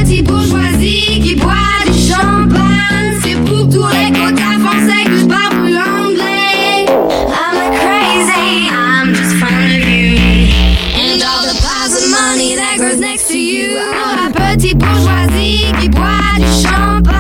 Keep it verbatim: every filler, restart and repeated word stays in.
petite bourgeoisie qui boit du champagne. C'est pour tous les quotas français que je parle plus l'anglais. I'm not crazy, I'm just fond of you. And all the piles of money that grows next to you. Oh, la petite bourgeoisie qui boit du champagne.